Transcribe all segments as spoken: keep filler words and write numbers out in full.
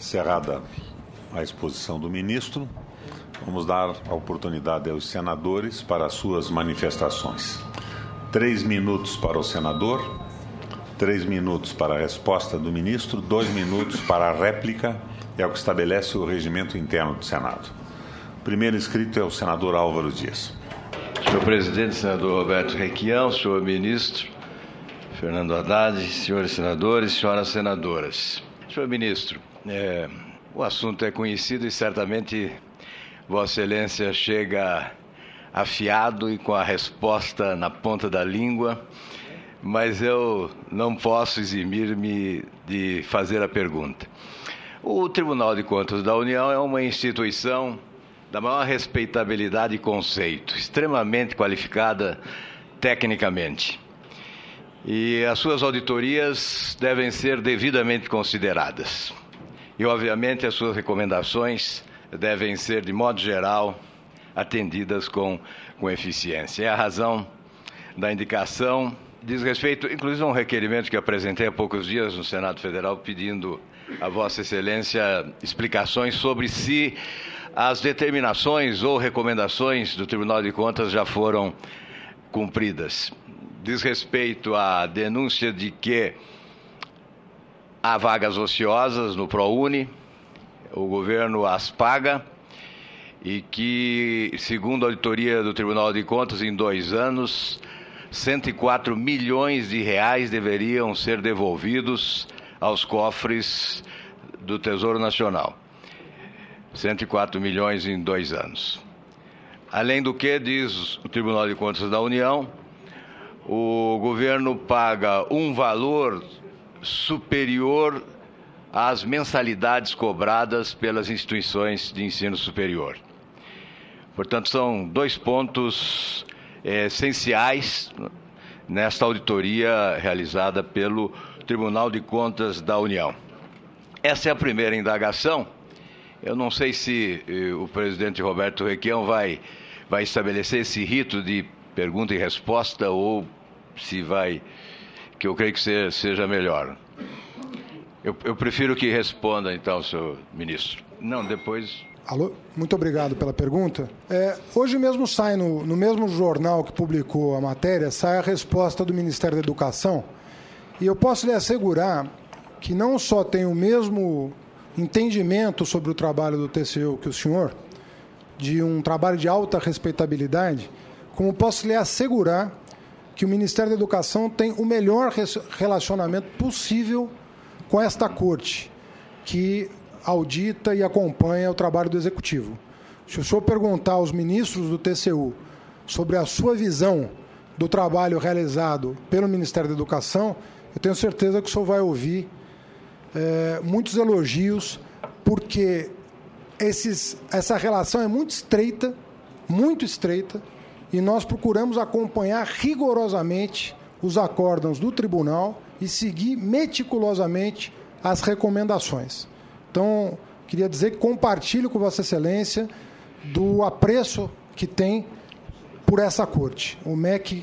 Encerrada a exposição do ministro, vamos dar a oportunidade aos senadores para as suas manifestações. Três minutos para o senador, três minutos para a resposta do ministro, dois minutos para a réplica, é o que estabelece o regimento interno do Senado. O primeiro inscrito é o senador Álvaro Dias. Senhor presidente, senador Roberto Requião, senhor ministro Fernando Haddad, senhores senadores, senhoras senadoras. Senhor ministro, é, o assunto é conhecido e certamente Vossa Excelência chega afiado e com a resposta na ponta da língua, mas eu não posso eximir-me de fazer a pergunta. O Tribunal de Contas da União é uma instituição da maior respeitabilidade e conceito, extremamente qualificada tecnicamente. E as suas auditorias devem ser devidamente consideradas. E, obviamente, as suas recomendações devem ser, de modo geral, atendidas com, com eficiência. É a razão da indicação. Diz respeito, inclusive, a um requerimento que apresentei há poucos dias no Senado Federal, pedindo a Vossa Excelência explicações sobre se as determinações ou recomendações do Tribunal de Contas já foram cumpridas. Diz respeito à denúncia de que há vagas ociosas no ProUni, o governo as paga e que, segundo a auditoria do Tribunal de Contas, em dois anos, cento e quatro milhões de reais deveriam ser devolvidos aos cofres do Tesouro Nacional. cento e quatro milhões em dois anos. Além do que, diz o Tribunal de Contas da União, o governo paga um valor superior às mensalidades cobradas pelas instituições de ensino superior. Portanto, são dois pontos é, essenciais nesta auditoria realizada pelo Tribunal de Contas da União. Essa é a primeira indagação. Eu não sei se eh, o presidente Roberto Requião vai, vai estabelecer esse rito de pergunta e resposta ou se vai, que eu creio que seja, seja melhor. Eu, eu prefiro que responda, então, senhor ministro. Não, depois... Alô, muito obrigado pela pergunta. É, hoje mesmo sai, no, no mesmo jornal que publicou a matéria, sai a resposta do Ministério da Educação, e eu posso lhe assegurar que não só tem o mesmo entendimento sobre o trabalho do T C U que o senhor, de um trabalho de alta respeitabilidade, como posso lhe assegurar que o Ministério da Educação tem o melhor relacionamento possível com esta corte, que audita e acompanha o trabalho do Executivo. Se o senhor perguntar aos ministros do T C U sobre a sua visão do trabalho realizado pelo Ministério da Educação, eu tenho certeza que o senhor vai ouvir é, muitos elogios, porque esses, essa relação é muito estreita, muito estreita, e nós procuramos acompanhar rigorosamente os acórdãos do tribunal e seguir meticulosamente as recomendações. Então, queria dizer que compartilho com Vossa Excelência do apreço que tem por essa corte. O M E C,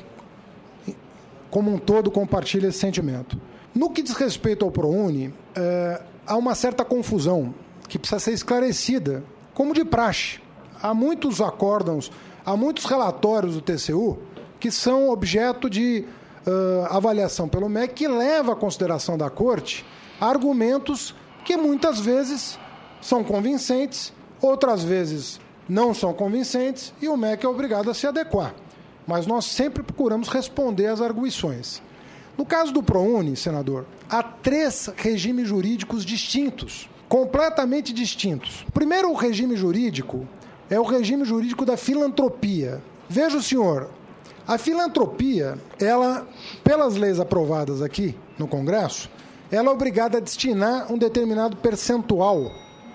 como um todo, compartilha esse sentimento. No que diz respeito ao ProUni, eh, há uma certa confusão que precisa ser esclarecida, como de praxe. Há muitos acórdãos, há muitos relatórios do T C U que são objeto de uh, avaliação pelo M E C, que leva à consideração da Corte argumentos que muitas vezes são convincentes, outras vezes não são convincentes, e o M E C é obrigado a se adequar. Mas nós sempre procuramos responder às arguições. No caso do ProUni, senador, há três regimes jurídicos distintos, completamente distintos. O primeiro regime jurídico é o regime jurídico da filantropia. Veja o senhor, a filantropia, ela, pelas leis aprovadas aqui no Congresso, ela é obrigada a destinar um determinado percentual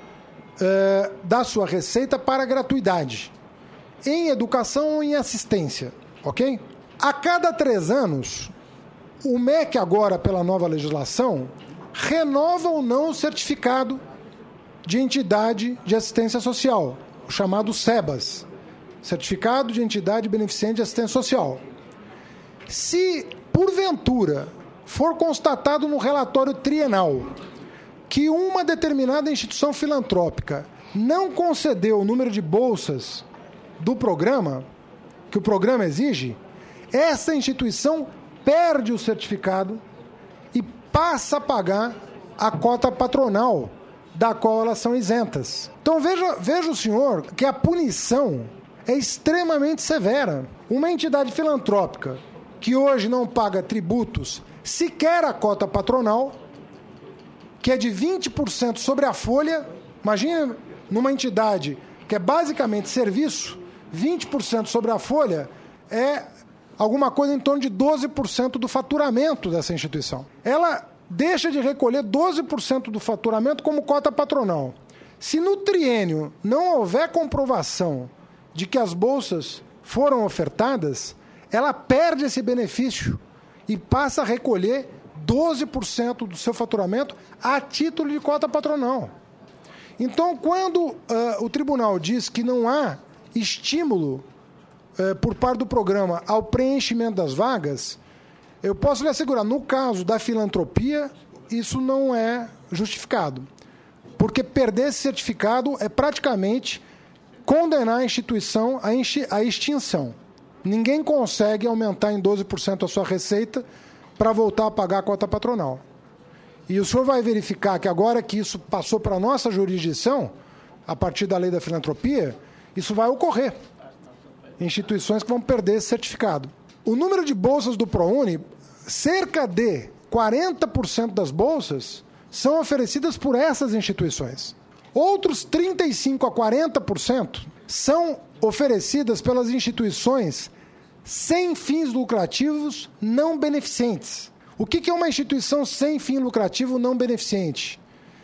eh, da sua receita para gratuidade, em educação ou em assistência, ok? A cada três anos, o M E C agora, pela nova legislação, renova ou não o certificado de entidade de assistência social, o chamado SEBAS, Certificado de Entidade Beneficente de Assistência Social. Se, porventura, for constatado no relatório trienal que uma determinada instituição filantrópica não concedeu o número de bolsas do programa, que o programa exige, essa instituição perde o certificado e passa a pagar a cota patronal da qual elas são isentas. Então veja, veja o senhor que a punição é extremamente severa. Uma entidade filantrópica que hoje não paga tributos sequer a cota patronal, que é de vinte por cento sobre a folha, imagina numa entidade que é basicamente serviço, vinte por cento sobre a folha é alguma coisa em torno de doze por cento do faturamento dessa instituição. Ela deixa de recolher doze por cento do faturamento como cota patronal. Se no triênio não houver comprovação de que as bolsas foram ofertadas, ela perde esse benefício e passa a recolher doze por cento do seu faturamento a título de cota patronal. Então, quando uh, o tribunal diz que não há estímulo uh, por parte do programa ao preenchimento das vagas, eu posso lhe assegurar, no caso da filantropia, isso não é justificado. Porque perder esse certificado é praticamente condenar a instituição à extinção. Ninguém consegue aumentar em doze por cento a sua receita para voltar a pagar a cota patronal. E o senhor vai verificar que agora que isso passou para a nossa jurisdição, a partir da lei da filantropia, isso vai ocorrer. Instituições que vão perder esse certificado. O número de bolsas do ProUni, cerca de quarenta por cento das bolsas são oferecidas por essas instituições. Outros trinta e cinco a quarenta por cento são oferecidas pelas instituições sem fins lucrativos não beneficentes. O que é uma instituição sem fim lucrativo não beneficente?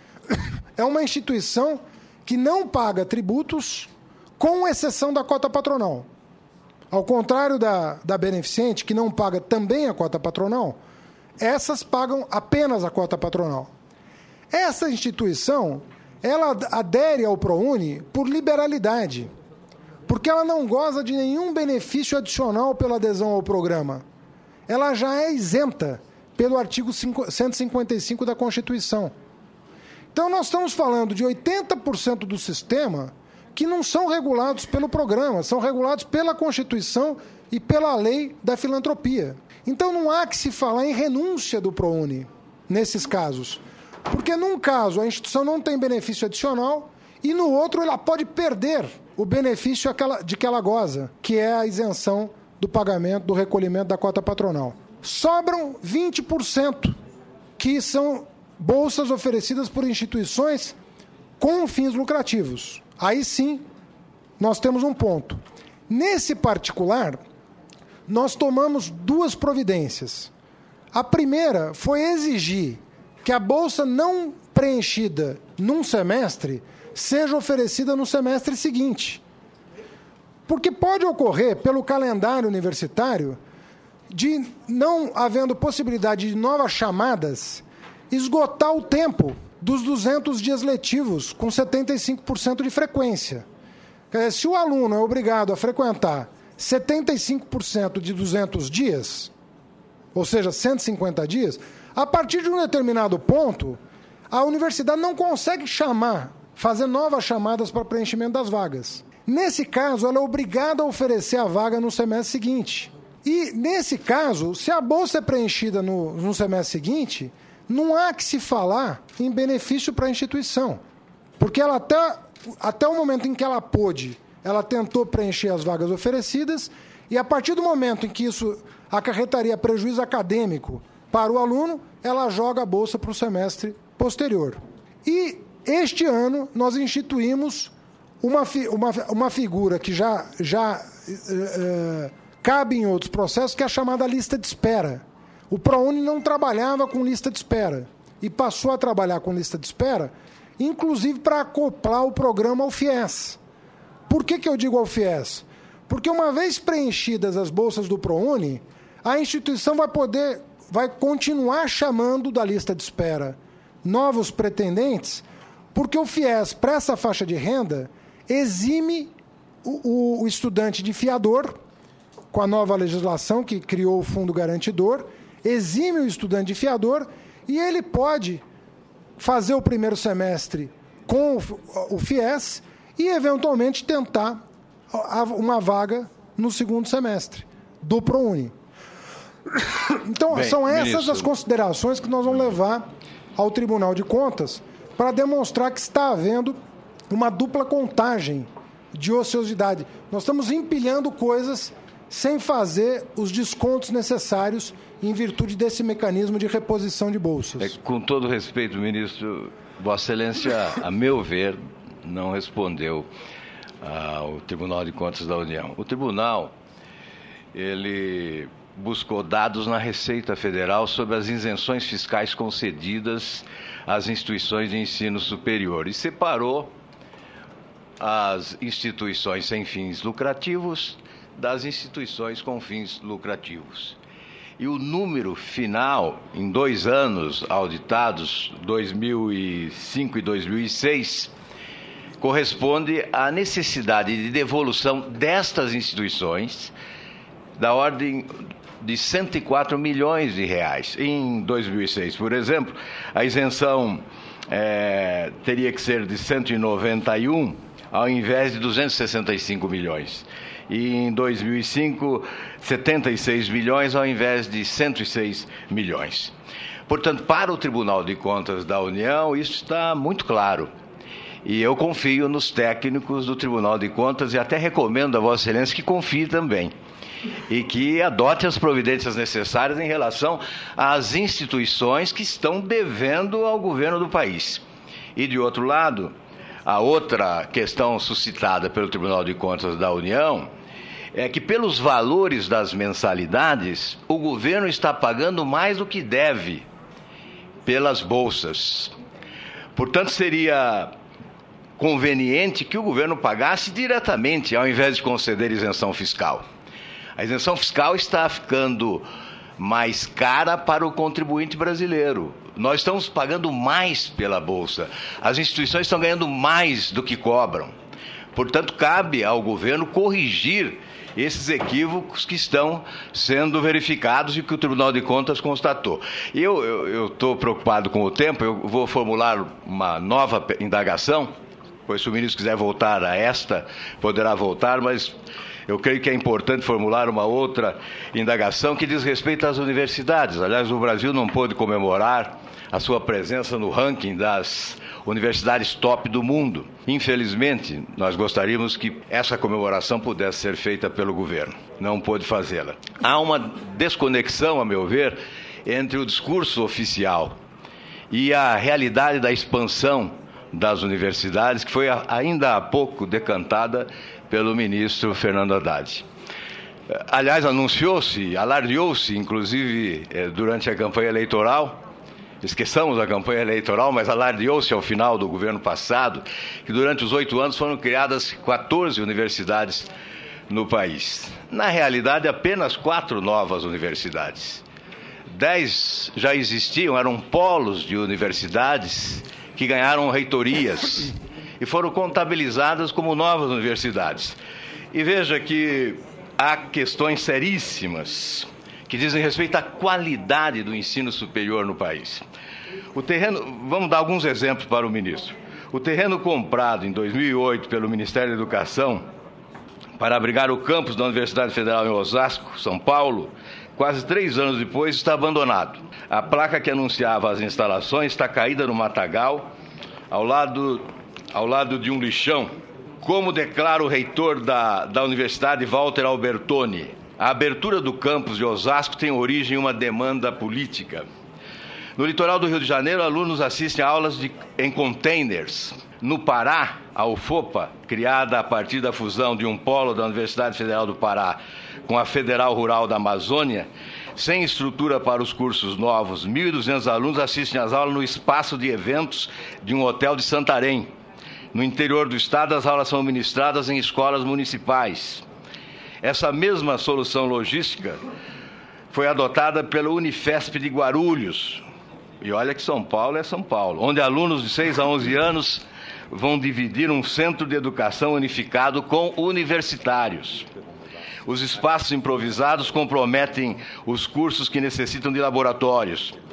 É uma instituição que não paga tributos, com exceção da cota patronal. Ao contrário da, da beneficente, que não paga também a cota patronal, essas pagam apenas a cota patronal. Essa instituição, ela adere ao ProUni por liberalidade, porque ela não goza de nenhum benefício adicional pela adesão ao programa. Ela já é isenta pelo artigo cento e cinquenta e cinco da Constituição. Então, nós estamos falando de oitenta por cento do sistema que não são regulados pelo programa, são regulados pela Constituição e pela lei da filantropia. Então, não há que se falar em renúncia do ProUni nesses casos, porque num caso a instituição não tem benefício adicional e no outro ela pode perder o benefício de que ela goza, que é a isenção do pagamento, do recolhimento da cota patronal. Sobram vinte por cento, que são bolsas oferecidas por instituições com fins lucrativos. Aí sim, nós temos um ponto. Nesse particular, nós tomamos duas providências. A primeira foi exigir que a bolsa não preenchida num semestre seja oferecida no semestre seguinte. Porque pode ocorrer, pelo calendário universitário, de não havendo possibilidade de novas chamadas, esgotar o tempo dos duzentos dias letivos com setenta e cinco por cento de frequência. Quer dizer, se o aluno é obrigado a frequentar setenta e cinco por cento de duzentos dias, ou seja, cento e cinquenta dias, a partir de um determinado ponto, a universidade não consegue chamar, fazer novas chamadas para preenchimento das vagas. Nesse caso, ela é obrigada a oferecer a vaga no semestre seguinte. E, nesse caso, se a bolsa é preenchida no, no semestre seguinte, não há que se falar em benefício para a instituição. Porque ela até, até o momento em que ela pôde, ela tentou preencher as vagas oferecidas, e a partir do momento em que isso acarretaria prejuízo acadêmico para o aluno, ela joga a bolsa para o semestre posterior. E, este ano, nós instituímos uma, uma, uma figura que já... já uh, uh, cabe em outros processos, que é a chamada lista de espera. O ProUni não trabalhava com lista de espera e passou a trabalhar com lista de espera, inclusive para acoplar o programa ao FIES. Por que, que eu digo ao FIES? Porque uma vez preenchidas as bolsas do ProUni, a instituição vai poder, vai continuar chamando da lista de espera novos pretendentes, porque o FIES, para essa faixa de renda, exime o, o estudante de fiador, com a nova legislação que criou o Fundo Garantidor, exime o estudante de fiador e ele pode fazer o primeiro semestre com o FIES e, eventualmente, tentar uma vaga no segundo semestre do ProUni. Então, Bem, são essas ministro. as considerações que nós vamos levar ao Tribunal de Contas para demonstrar que está havendo uma dupla contagem de ociosidade. Nós estamos empilhando coisas sem fazer os descontos necessários em virtude desse mecanismo de reposição de bolsas. É, com todo respeito, ministro, Vossa Excelência, a meu ver, não respondeu ao Tribunal de Contas da União. O Tribunal, ele buscou dados na Receita Federal sobre as isenções fiscais concedidas às instituições de ensino superior e separou as instituições sem fins lucrativos das instituições com fins lucrativos. E o número final, em dois anos auditados, dois mil e cinco e dois mil e seis, corresponde à necessidade de devolução destas instituições da ordem de cento e quatro milhões de reais. Em dois mil e seis, por exemplo, a isenção é, teria que ser de cento e noventa e um ao invés de duzentos e sessenta e cinco milhões. E em dois mil e cinco, setenta e seis milhões ao invés de cento e seis milhões. Portanto, para o Tribunal de Contas da União, isso está muito claro. E eu confio nos técnicos do Tribunal de Contas e até recomendo a Vossa Excelência que confie também. E que adote as providências necessárias em relação às instituições que estão devendo ao governo do país. E, de outro lado, a outra questão suscitada pelo Tribunal de Contas da União é que, pelos valores das mensalidades, o governo está pagando mais do que deve pelas bolsas. Portanto, seria conveniente que o governo pagasse diretamente, ao invés de conceder isenção fiscal. A isenção fiscal está ficando mais cara para o contribuinte brasileiro. Nós estamos pagando mais pela Bolsa. As instituições estão ganhando mais do que cobram. Portanto, cabe ao governo corrigir esses equívocos que estão sendo verificados e que o Tribunal de Contas constatou. Eu estou preocupado com o tempo, eu vou formular uma nova indagação, pois se o ministro quiser voltar a esta, poderá voltar, mas eu creio que é importante formular uma outra indagação que diz respeito às universidades. Aliás, o Brasil não pôde comemorar a sua presença no ranking das universidades top do mundo. Infelizmente, nós gostaríamos que essa comemoração pudesse ser feita pelo governo. Não pôde fazê-la. Há uma desconexão, a meu ver, entre o discurso oficial e a realidade da expansão das universidades, que foi ainda há pouco decantada pelo ministro Fernando Haddad. Aliás, anunciou-se, alardeou-se, inclusive, durante a campanha eleitoral, esqueçamos a campanha eleitoral, mas alardeou-se ao final do governo passado, que durante os oito anos foram criadas quatorze universidades no país. Na realidade, apenas quatro novas universidades. Dez já existiam, eram polos de universidades que ganharam reitorias e foram contabilizadas como novas universidades. E veja que há questões seríssimas que dizem respeito à qualidade do ensino superior no país. O terreno, vamos dar alguns exemplos para o ministro. O terreno comprado em dois mil e oito pelo Ministério da Educação para abrigar o campus da Universidade Federal em Osasco, São Paulo, quase três anos depois está abandonado. A placa que anunciava as instalações está caída no matagal, ao lado, ao lado de um lixão. Como declara o reitor da, da Universidade, Walter Albertoni, a abertura do campus de Osasco tem origem em uma demanda política. No litoral do Rio de Janeiro, alunos assistem a aulas de, em containers. No Pará, a UFOPA, criada a partir da fusão de um polo da Universidade Federal do Pará com a Federal Rural da Amazônia, sem estrutura para os cursos novos, mil e duzentos alunos assistem às aulas no espaço de eventos de um hotel de Santarém. No interior do estado, as aulas são ministradas em escolas municipais. Essa mesma solução logística foi adotada pela Unifesp de Guarulhos. E olha que São Paulo é São Paulo, onde alunos de seis a onze anos vão dividir um centro de educação unificado com universitários. Os espaços improvisados comprometem os cursos que necessitam de laboratórios.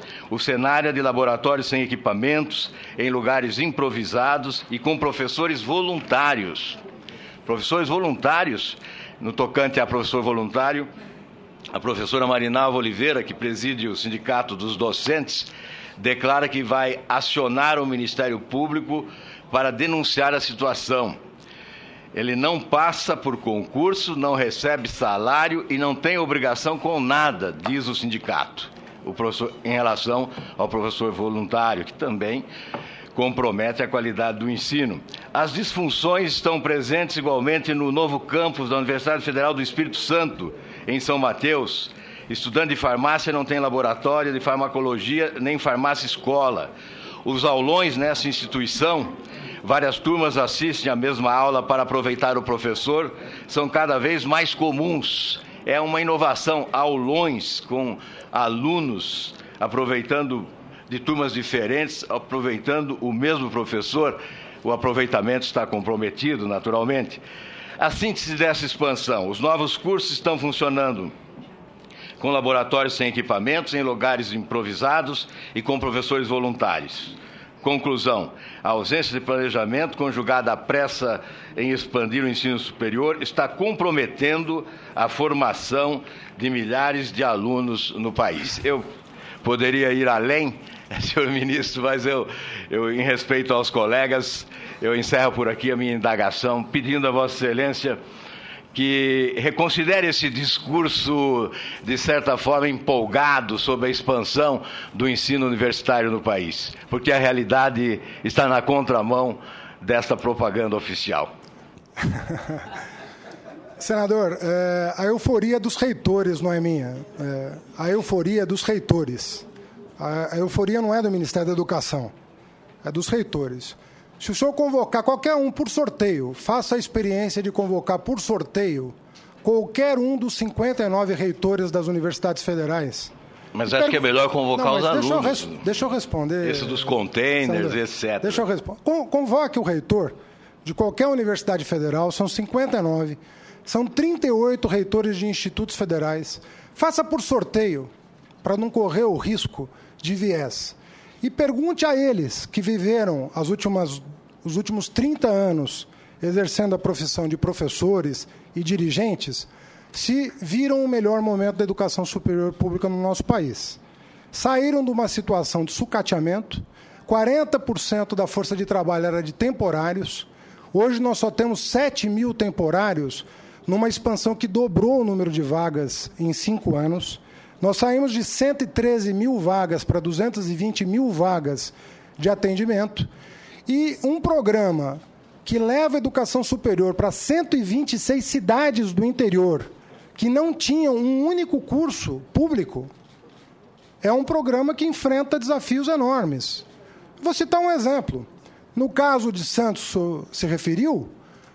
O cenário é de laboratórios sem equipamentos, em lugares improvisados e com professores voluntários. Professores voluntários, no tocante a professor voluntário, a professora Marinalva Oliveira, que preside o Sindicato dos Docentes, declara que vai acionar o Ministério Público para denunciar a situação. Ele não passa por concurso, não recebe salário e não tem obrigação com nada, diz o sindicato, o professor, em relação ao professor voluntário, que também compromete a qualidade do ensino. As disfunções estão presentes igualmente no novo campus da Universidade Federal do Espírito Santo, em São Mateus. Estudante de farmácia não tem laboratório de farmacologia, nem farmácia escola. Os aulões nessa instituição, várias turmas assistem à mesma aula para aproveitar o professor, são cada vez mais comuns. É uma inovação, aulões com alunos aproveitando de turmas diferentes, aproveitando o mesmo professor. O aproveitamento está comprometido, naturalmente. A síntese dessa expansão: os novos cursos estão funcionando com laboratórios sem equipamentos, em lugares improvisados e com professores voluntários. Conclusão: a ausência de planejamento, conjugada à pressa em expandir o ensino superior, está comprometendo a formação de milhares de alunos no país. Eu poderia ir além, senhor ministro, mas eu, eu, em respeito aos colegas, eu encerro por aqui a minha indagação, pedindo a Vossa Excelência que reconsidere esse discurso, de certa forma, empolgado sobre a expansão do ensino universitário no país, porque a realidade está na contramão desta propaganda oficial. Senador, é, a euforia dos reitores não é minha. É, a euforia dos reitores. A, a euforia não é do Ministério da Educação, é dos reitores. Se o senhor convocar qualquer um por sorteio, faça a experiência de convocar por sorteio qualquer um dos cinquenta e nove reitores das universidades federais. Mas acho que é melhor convocar não, os deixa alunos. Eu res... Deixa eu responder. Esse dos containers, Sandra, etcétera. Deixa eu responder. Convoque o reitor de qualquer universidade federal, são cinquenta e nove, são trinta e oito reitores de institutos federais. Faça por sorteio, para não correr o risco de viés. E pergunte a eles que viveram as últimas, os últimos trinta anos exercendo a profissão de professores e dirigentes, se viram o melhor momento da educação superior pública no nosso país. Saíram de uma situação de sucateamento, quarenta por cento da força de trabalho era de temporários, hoje nós só temos sete mil temporários, numa expansão que dobrou o número de vagas em cinco anos. Nós saímos de cento e treze mil vagas para duzentas e vinte mil vagas de atendimento. E um programa que leva a educação superior para cento e vinte e seis cidades do interior, que não tinham um único curso público, é um programa que enfrenta desafios enormes. Vou citar um exemplo. No caso de Santos, se referiu,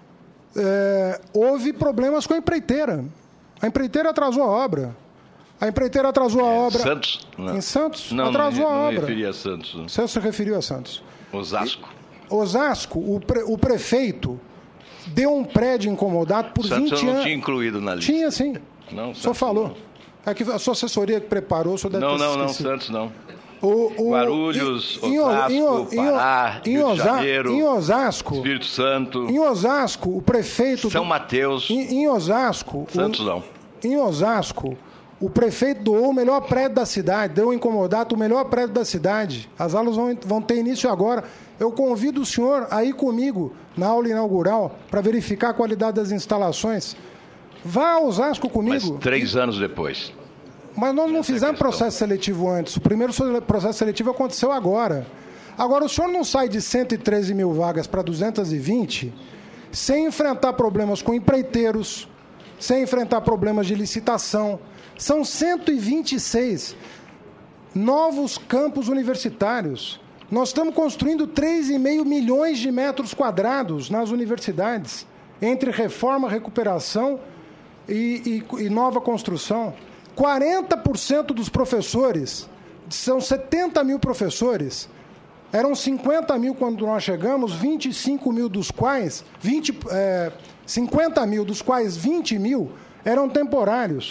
é, houve problemas com a empreiteira. A empreiteira atrasou a obra. A empreiteira atrasou a obra... Santos? Não. Em Santos? Não, atrasou não, a obra. Não me referi a Santos. Não. Você se referiu a Santos. Osasco. E, Osasco, o, pre, o prefeito deu um prédio incomodado por Santos vinte anos. Santos não tinha incluído na lista. Tinha, sim. Não, o senhor falou. Não. É que a sua assessoria que preparou, o senhor deve não, ter Não, não, esquecido. Santos não. O, o, Guarulhos, em, Osasco, em, Pará, em, Rio de Osa, Janeiro, em Osasco, Espírito Santo, em Osasco, o prefeito... São do, Mateus, em, em Osasco... Santos o, não. Em Osasco, o prefeito doou o melhor prédio da cidade, deu um incomodado o melhor prédio da cidade. As aulas vão, vão ter início agora. Eu convido o senhor a ir comigo na aula inaugural para verificar a qualidade das instalações. Vá a Osasco comigo. Mas três anos depois. Mas nós não fizemos processo seletivo antes. O primeiro processo seletivo aconteceu agora. Agora, o senhor não sai de cento e treze mil vagas para duzentas e vinte sem enfrentar problemas com empreiteiros, sem enfrentar problemas de licitação. São cento e vinte e seis novos campos universitários. Nós estamos construindo três vírgula cinco milhões de metros quadrados nas universidades, entre reforma, recuperação e, e, e nova construção. quarenta por cento dos professores, são setenta mil professores, eram cinquenta mil quando nós chegamos, vinte e cinco mil dos quais, vinte, é, cinquenta mil dos quais vinte mil eram temporários.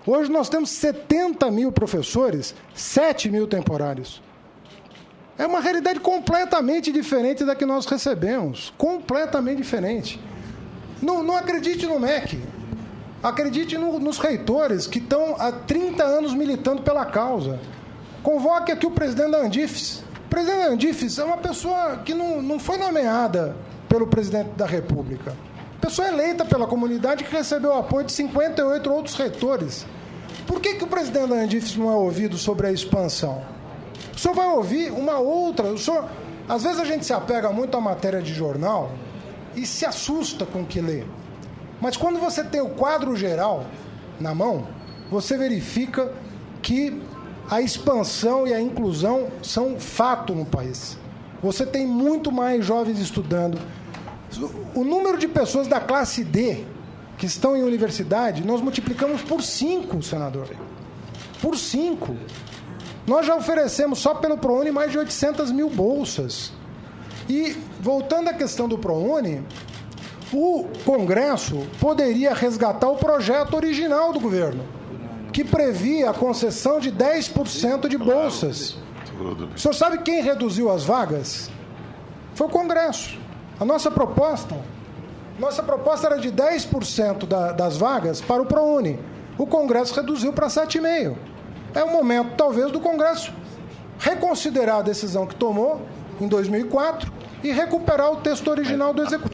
Hoje nós temos setenta mil professores, sete mil temporários. É uma realidade completamente diferente da que nós recebemos. Completamente diferente. Não, não acredite no M E C. Acredite no, nos reitores que estão há trinta anos militando pela causa. Convoque aqui o presidente da Andifes. O presidente da Andifes é uma pessoa que não, não foi nomeada pelo presidente da República. Pessoa eleita pela comunidade que recebeu o apoio de cinquenta e oito outros reitores. Por que, que o presidente da Andifes não é ouvido sobre a expansão? O senhor vai ouvir uma outra... O senhor, às vezes a gente se apega muito à matéria de jornal e se assusta com o que lê. Mas quando você tem o quadro geral na mão, você verifica que a expansão e a inclusão são fato no país. Você tem muito mais jovens estudando. O número de pessoas da classe D que estão em universidade, nós multiplicamos por cinco, senador. Por cinco. Nós já oferecemos, só pelo ProUni, mais de oitocentas mil bolsas. E, voltando à questão do ProUni, o Congresso poderia resgatar o projeto original do governo, que previa a concessão de dez por cento de bolsas. O senhor sabe quem reduziu as vagas? Foi o Congresso. A nossa proposta, nossa proposta era de dez por cento da, das vagas para o ProUni. O Congresso reduziu para sete vírgula cinco por cento. É o momento, talvez, do Congresso reconsiderar a decisão que tomou em dois mil e quatro e recuperar o texto original do Executivo.